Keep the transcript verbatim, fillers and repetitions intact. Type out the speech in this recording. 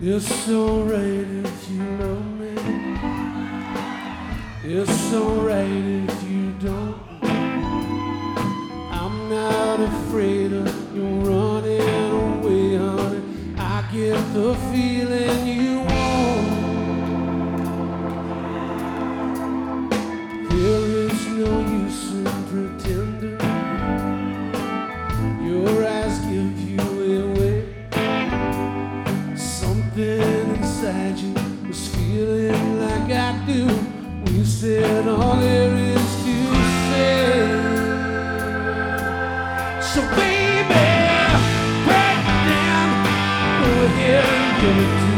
It's alright if you love me. It's alright if you don't. I'm not afraid of you running away, honey. I get the feeling you want. There is no use in pretending. Your eyes give you away. Something inside you was feeling like I do. We said all there is to say. So baby, break it down. Go ahead and give it to me.